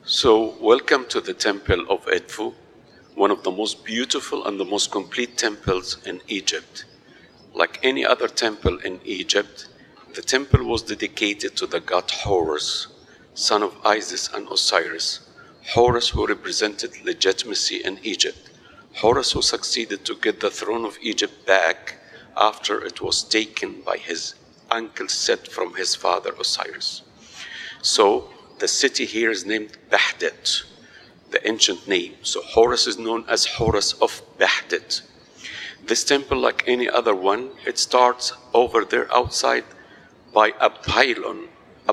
So, welcome to the Temple of Edfu, one of the most beautiful and the most complete temples in Egypt. Like any other temple in Egypt, the temple was dedicated to the god Horus, son of Isis and Osiris. Horus, who represented legitimacy in Egypt. Horus, who succeeded to get the throne of Egypt back after it was taken by his uncle Set from his father Osiris. So, the city here is named Bahdet, the ancient name. So Horus is known as Horus of Bahdet. This temple, like any other one, it starts over there outside by a pylon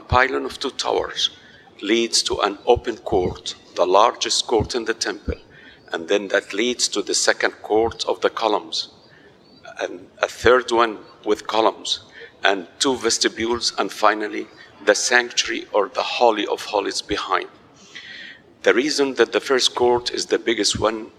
of 2 towers, leads to an open court, the largest court in the temple, and then that leads to the second court of the columns, and a third one with columns, and 2 vestibules, and finally the sanctuary or the Holy of Holies behind. The reason that the first court is the biggest one,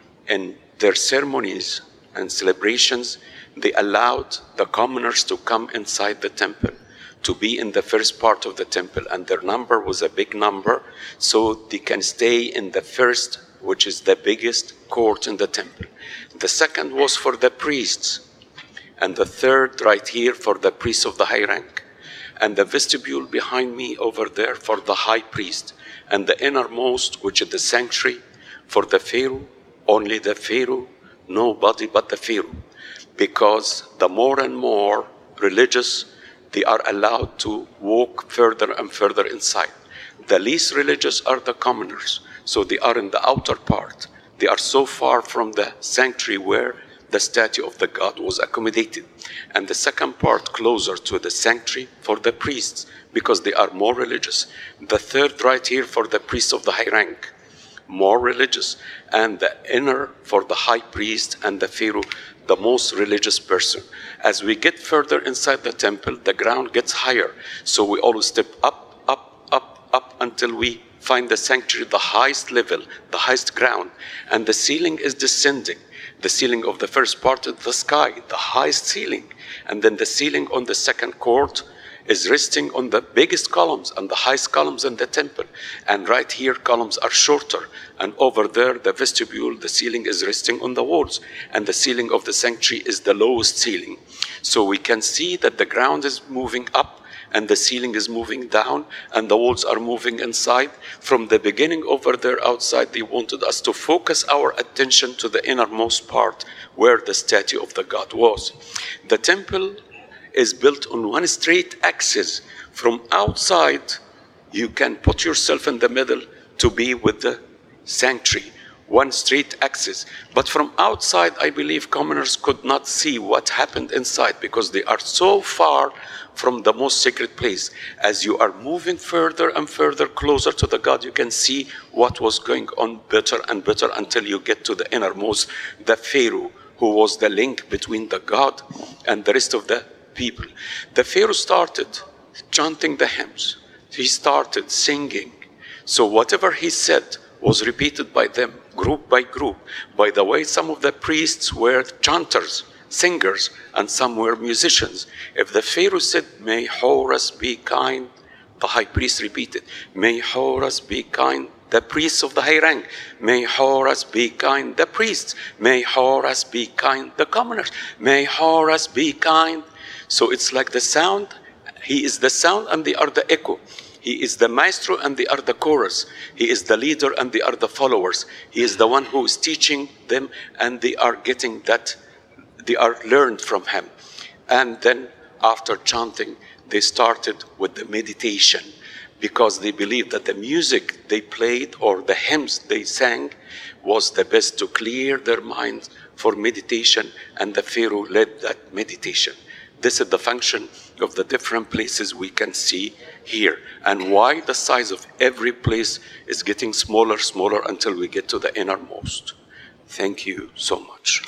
in their ceremonies and celebrations, they allowed the commoners to come inside the temple, to be in the first part of the temple, and their number was a big number, so they can stay in the first, which is the biggest court in the temple. The second was for the priests, and the third right here for the priests of the high rank, and the vestibule behind me over there for the high priest, and the innermost, which is the sanctuary, for the Pharaoh, only the Pharaoh, nobody but the Pharaoh. Because the more and more religious, they are allowed to walk further and further inside. The least religious are the commoners, so they are in the outer part. They are so far from the sanctuary where the statue of the god was accommodated. And the second part closer to the sanctuary for the priests, because they are more religious. The third right here for the priests of the high rank, more religious. And the inner for the high priest and the Pharaoh, the most religious person. As we get further inside the temple, the ground gets higher. So we always step up, up, up, up until we find the sanctuary, the highest level, the highest ground. And the ceiling is descending. The ceiling of the first part is the sky, the highest ceiling. And then the ceiling on the second court is resting on the biggest columns and the highest columns in the temple. And right here, columns are shorter. And over there, the vestibule, the ceiling is resting on the walls. And the ceiling of the sanctuary is the lowest ceiling. So we can see that the ground is moving up and the ceiling is moving down, and the walls are moving inside. From the beginning over there outside, they wanted us to focus our attention to the innermost part where the statue of the god was. The temple is built on one straight axis. From outside, you can put yourself in the middle to be with the sanctuary, one straight axis. But from outside, I believe commoners could not see what happened inside because they are so far from the most sacred place. As you are moving further and further closer to the God, you can see what was going on better and better until you get to the innermost, the Pharaoh, who was the link between the God and the rest of the people. The Pharaoh started chanting the hymns. He started singing. So whatever he said was repeated by them, group by group. By the way, some of the priests were chanters, singers, and some were musicians. If the Pharaoh said, "May Horus be kind," the high priest repeated, "May Horus be kind," the priests of the high rank, "May Horus be kind," the priests, "May Horus be kind," the commoners, "May Horus be kind." So it's like the sound. He is the sound and they are the echo. He is the maestro and they are the chorus. He is the leader and they are the followers. He is the one who is teaching them and they are getting that. They are learned from him. And then after chanting, they started with the meditation because they believed that the music they played or the hymns they sang was the best to clear their minds for meditation, and the Pharaoh led that meditation. This is the function of the different places we can see here, and why the size of every place is getting smaller, smaller until we get to the innermost. Thank you so much.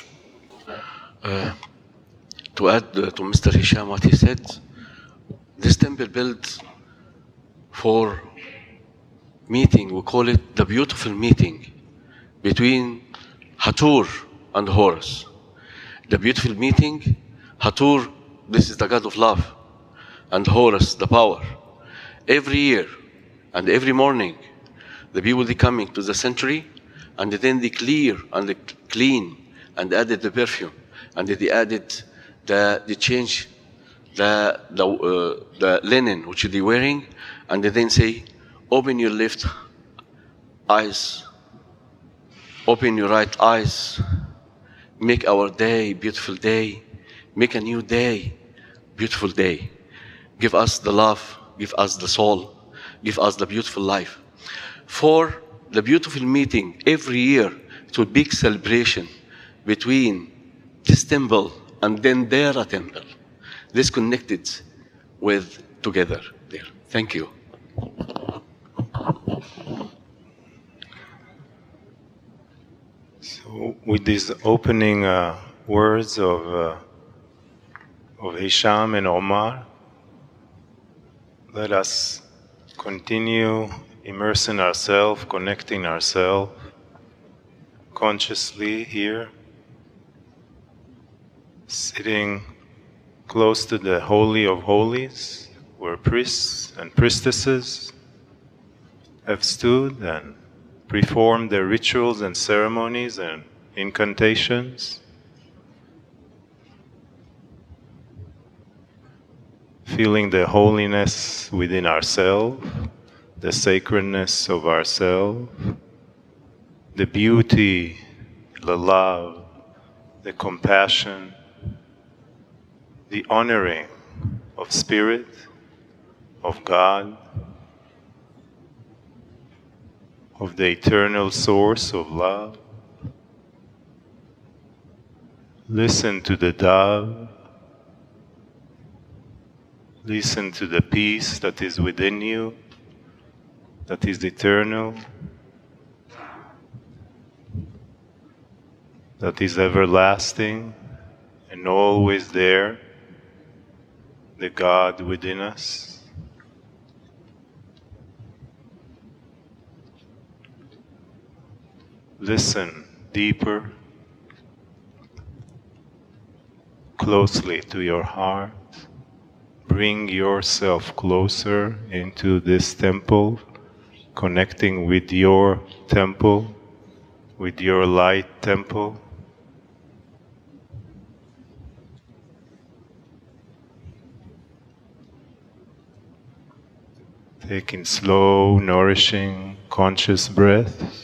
To add to Mr. Hisham what he said, this temple built for meeting, we call it the beautiful meeting between Hathor and Horus. The beautiful meeting, Hathor, this is the god of love, and Horus, the power. Every year and every morning, The people they coming to the sanctuary, and then they clear and they clean and added the perfume, and they added they change the linen which they wearing, and they then say, open your left eyes, open your right eyes, make our day beautiful day, make a new day beautiful day. Give us the love, give us the soul, give us the beautiful life. For the beautiful meeting every year, it will be a big celebration between this temple and then their temple. This connected with together there. Thank you. So with these opening words of Hisham and Omar, let us continue immersing ourselves, connecting ourselves consciously here, sitting close to the Holy of Holies, where priests and priestesses have stood and performed their rituals and ceremonies and incantations. Feeling the holiness within ourselves, the sacredness of ourselves, the beauty, the love, the compassion, the honoring of Spirit, of God, of the eternal source of love. Listen to the dove. Listen to the peace that is within you, that is eternal, that is everlasting and always there, the God within us. Listen deeper, closely to your heart. Bring yourself closer into this temple, connecting with your temple, with your light temple. Taking slow, nourishing, conscious breaths.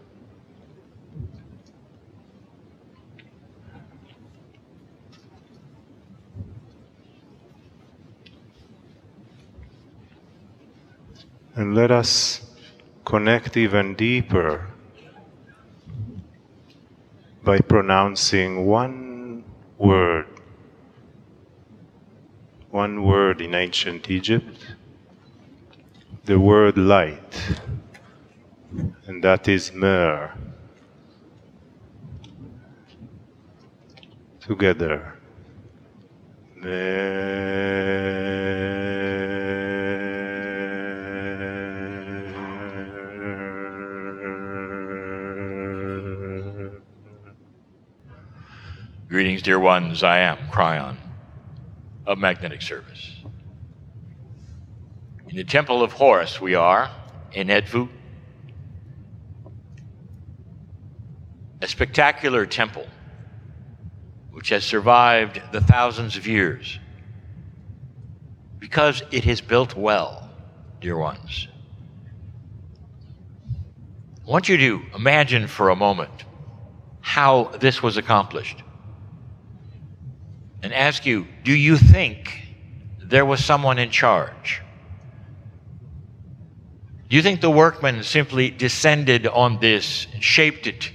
And let us connect even deeper by pronouncing one word in ancient Egypt, the word light, and that is Mer. Together. Greetings, dear ones. I am Cryon of Magnetic Service. In the Temple of Horus we are, in Edfu. A spectacular temple which has survived the thousands of years because it is built well, dear ones. I want you to imagine for a moment how this was accomplished. And ask you, do you think there was someone in charge? Do you think the workmen simply descended on this and shaped it?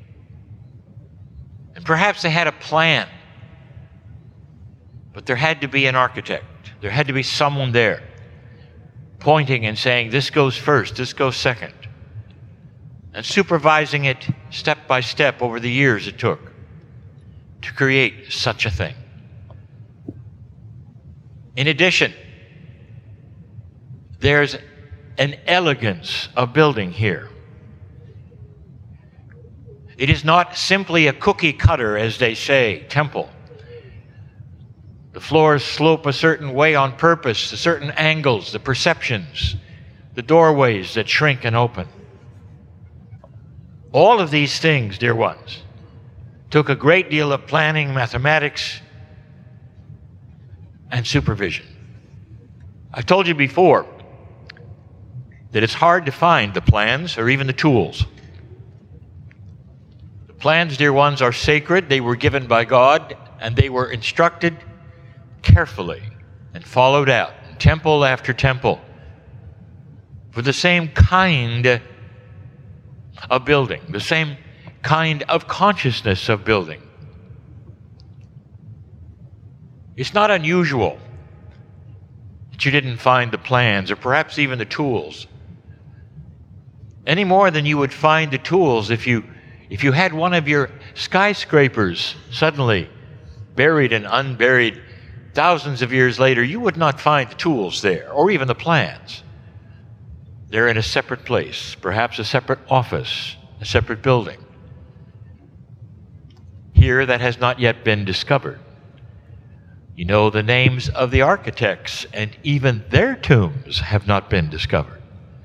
And perhaps they had a plan, but there had to be an architect. There had to be someone there pointing and saying, this goes first, this goes second, and supervising it step by step over the years it took to create such a thing. In addition, there's an elegance of building here. It is not simply a cookie cutter, as they say, temple. The floors slope a certain way on purpose, the certain angles, the perceptions, the doorways that shrink and open. All of these things, dear ones, took a great deal of planning, mathematics, and supervision. I've told you before that it's hard to find the plans or even the tools. The plans, dear ones, are sacred. They were given by God, and they were instructed carefully and followed out, temple after temple, for the same kind of building, the same kind of consciousness of building. It's not unusual that you didn't find the plans or perhaps even the tools, any more than you would find the tools if you had one of your skyscrapers suddenly buried and unburied thousands of years later. You would not find the tools there or even the plans. They're in a separate place, perhaps a separate office, a separate building. Here, that has not yet been discovered. You know the names of the architects, and even their tombs have not been discovered.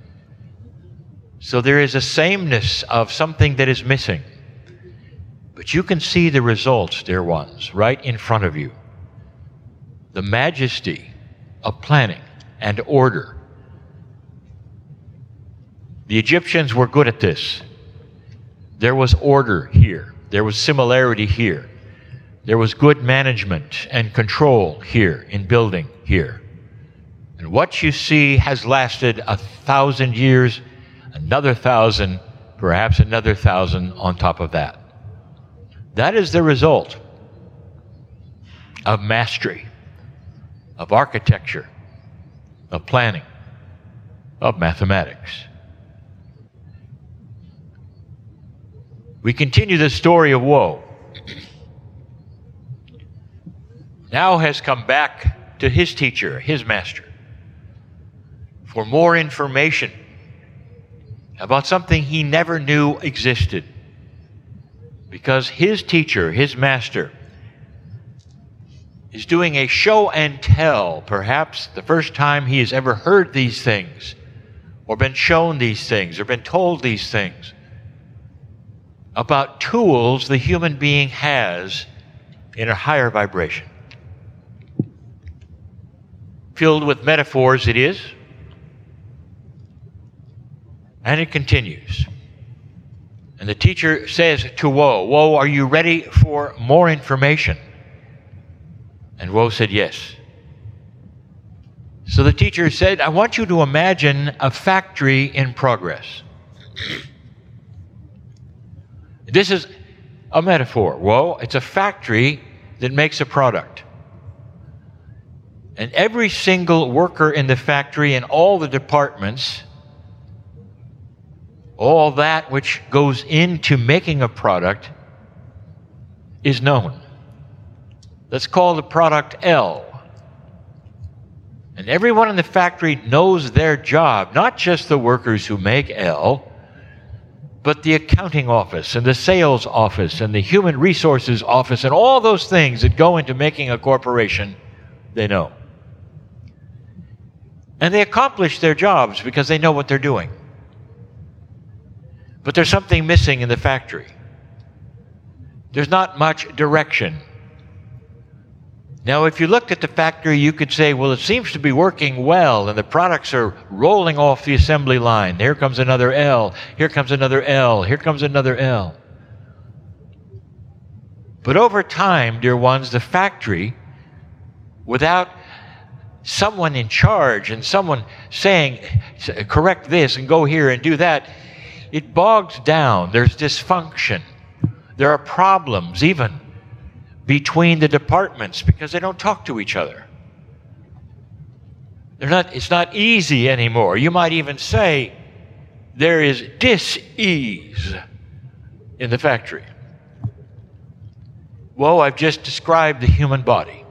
So there is a sameness of something that is missing. But you can see the results, dear ones, right in front of you. The majesty of planning and order. The Egyptians were good at this. There was order here. There was similarity here. There was good management and control here in building here. And what you see has lasted 1,000 years, another 1,000, perhaps another 1,000 on top of that. That is the result of mastery, of architecture, of planning, of mathematics. We continue the story of woe. Now has come back to his teacher, his master, for more information about something he never knew existed. Because his teacher, his master, is doing a show and tell, perhaps the first time he has ever heard these things, or been shown these things, or been told these things, about tools the human being has in a higher vibration. Filled with metaphors it is, and it continues. And the teacher says to Woe, "Woe, are you ready for more information?" And Woe said, "Yes." So the teacher said, "I want you to imagine a factory in progress." This is a metaphor. Woe, it's a factory that makes a product. And every single worker in the factory and all the departments, all that which goes into making a product is known. Let's call the product L. And everyone in the factory knows their job, not just the workers who make L, but the accounting office and the sales office and the human resources office and all those things that go into making a corporation, they know. And they accomplish their jobs because they know what they're doing. But there's something missing in the factory. There's not much direction. Now, if you looked at the factory, you could say, well, it seems to be working well, and the products are rolling off the assembly line. Here comes another L. Here comes another L. Here comes another L. But over time, dear ones, the factory, without someone in charge and someone saying, correct this and go here and do that, it bogs down. There's dysfunction. There are problems even between the departments because they don't talk to each other. It's not easy anymore. You might even say there is dis-ease in the factory. Well, I've just described the human body.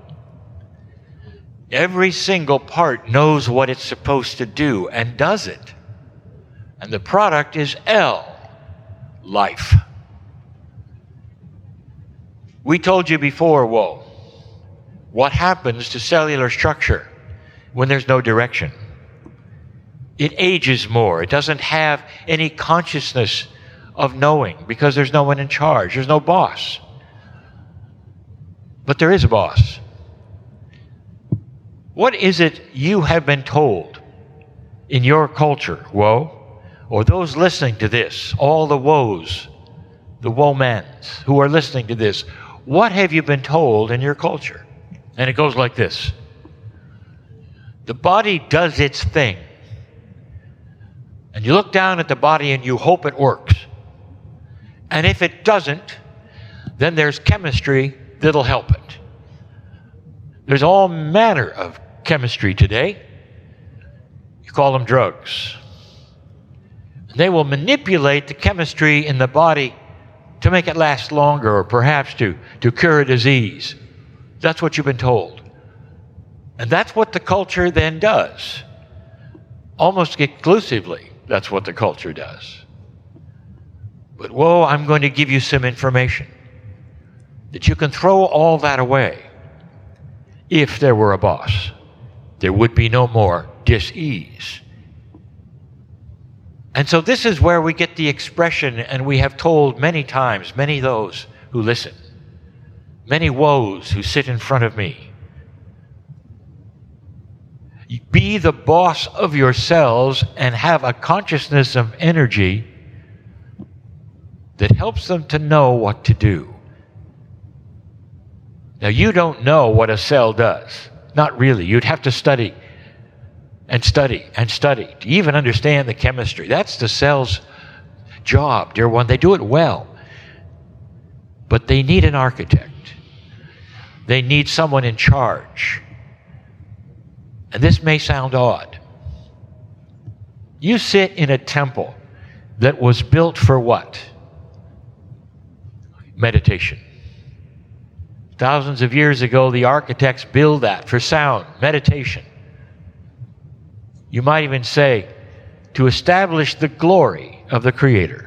Every single part knows what it's supposed to do and does it. And the product is L, life. We told you before, Woe, what happens to cellular structure when there's no direction? It ages more. It doesn't have any consciousness of knowing because there's no one in charge. There's no boss. But there is a boss. What is it you have been told in your culture, woe? Or those listening to this, all the woes, the woe-mans who are listening to this, what have you been told in your culture? And it goes like this. The body does its thing. And you look down at the body and you hope it works. And if it doesn't, then there's chemistry that'll help it. There's all manner of chemistry today. You call them drugs. They will manipulate the chemistry in the body to make it last longer, or perhaps to cure a disease. That's what you've been told. And that's what the culture then does. Almost exclusively, that's what the culture does. But whoa, I'm going to give you some information that you can throw all that away. If there were a boss, there would be no more dis-ease. And so this is where we get the expression, and we have told many times, many those who listen, many woes who sit in front of me, be the boss of yourselves and have a consciousness of energy that helps them to know what to do. Now, you don't know what a cell does. Not really. You'd have to study and study and study to even understand the chemistry. That's the cell's job, dear one. They do it well. But they need an architect. They need someone in charge. And this may sound odd. You sit in a temple that was built for what? Meditation. Thousands of years ago, the architects built that for sound, meditation. You might even say, to establish the glory of the Creator.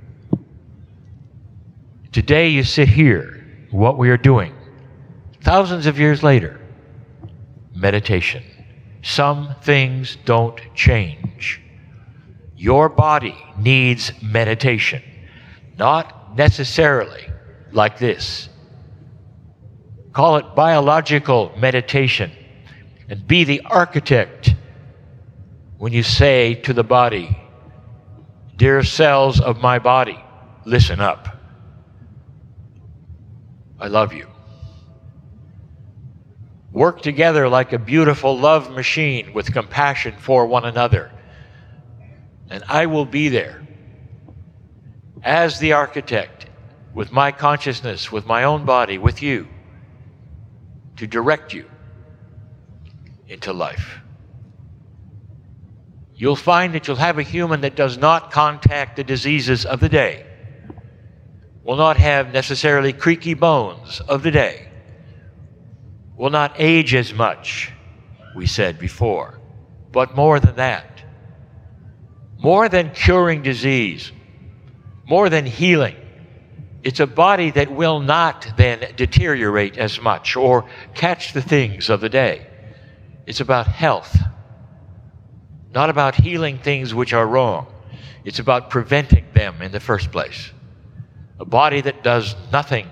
Today you sit here, what we are doing, thousands of years later, meditation. Some things don't change. Your body needs meditation, not necessarily like this. Call it biological meditation, and be the architect when you say to the body, dear cells of my body, listen up. I love you. Work together like a beautiful love machine with compassion for one another. And I will be there as the architect with my consciousness, with my own body, with you, to direct you into life. You'll find that you'll have a human that does not contact the diseases of the day, will not have necessarily creaky bones of the day, will not age as much, we said before, but more than that, more than curing disease, more than healing, it's a body that will not then deteriorate as much or catch the things of the day. It's about health, not about healing things which are wrong. It's about preventing them in the first place. A body that does nothing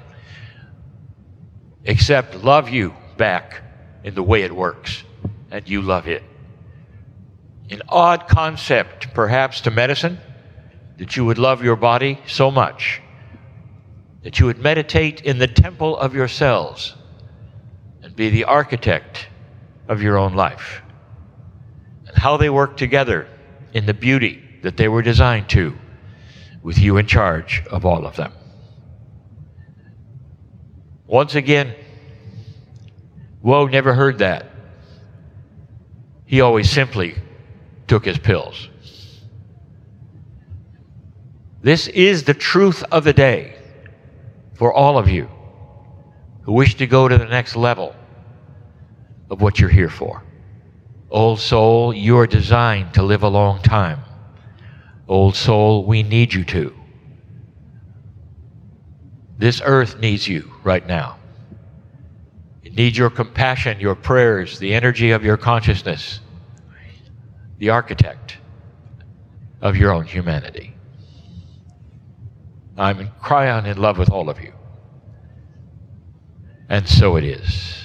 except love you back in the way it works, and you love it. An odd concept, perhaps, to medicine, that you would love your body so much that you would meditate in the temple of your cells and be the architect of your own life, and how they work together in the beauty that they were designed to, with you in charge of all of them. Once again, Woe never heard that. He always simply took his pills. This is the truth of the day for all of you who wish to go to the next level of what you're here for. Old soul, you are designed to live a long time. Old soul, we need you to. This earth needs you right now. It needs your compassion, your prayers, the energy of your consciousness, the architect of your own humanity. I'm in Cryon in love with all of you. And so it is.